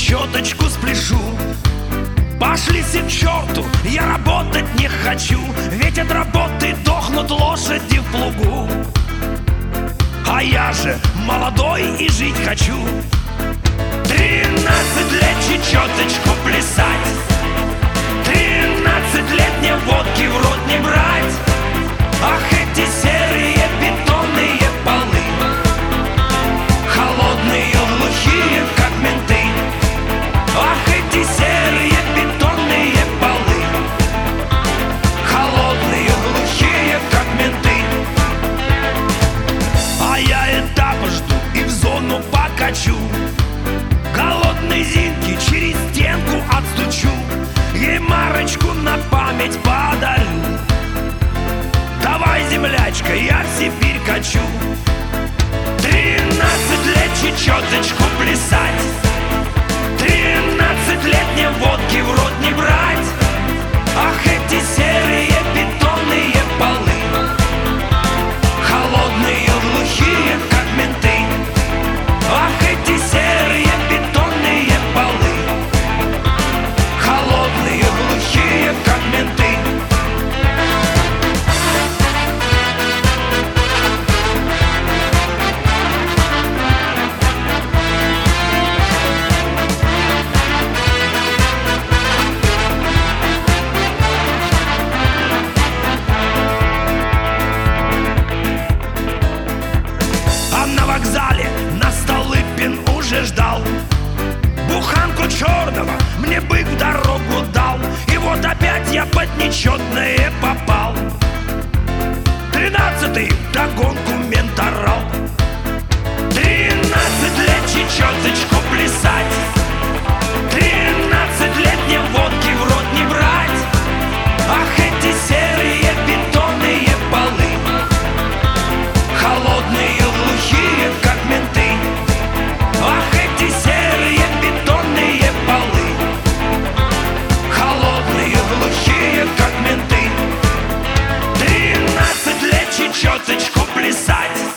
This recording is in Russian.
чечеточку спляшу. Пошли все к черту, я работать не хочу, ведь от работы дохнут лошади в плугу. А я же молодой и жить хочу. 13 лет чечеточку плясать, 13 лет мне водки в рот не брать. Ах, эти серые бетонные полы, холодные, глухие, как менты. Ах, эти серые бетонные полы, холодные, глухие, как менты. А я этап жду и в зону покачу, голодной Зинки через стенку отстучу, ей марочку на память подарю. Давай, землячка, я в Сибирь качу. 13 лет чечеточку плясать, 13 лет мне водки в рот не брать. Ах, эти серые бетонные полы, холодные, глухие, как менты. Ах, эти серые бетонные полы, холодные, глухие, как менты. На вокзале нас Столыпин уже ждал, буханку черного мне бык в дорогу дал. И вот опять я под нечетное попал, 13-й догонку мент орал. 13 лет чечеточку плясать, 13 лет мне водки в рот не брать. Ах, эти серые бетонные полы, холодные, глухие, как менты. Ах, эти серые бетонные полы, холодные, глухие, как менты. 13 лет чечеточку плясать,